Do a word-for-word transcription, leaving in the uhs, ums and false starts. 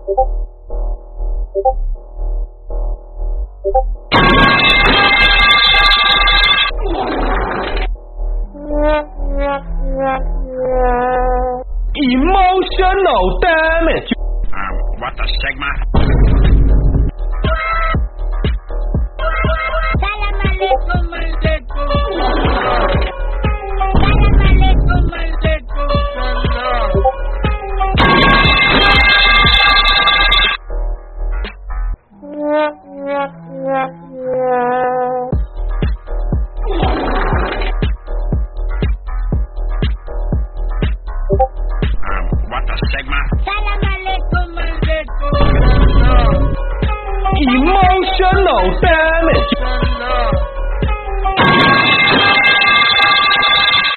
Emotional damage. Um, what the Sigma? Salam alaikum, alaikum. Salam alaikum, alaikum. Um, what the Sigma? Salam alaikum, alaikum. Emotional damage.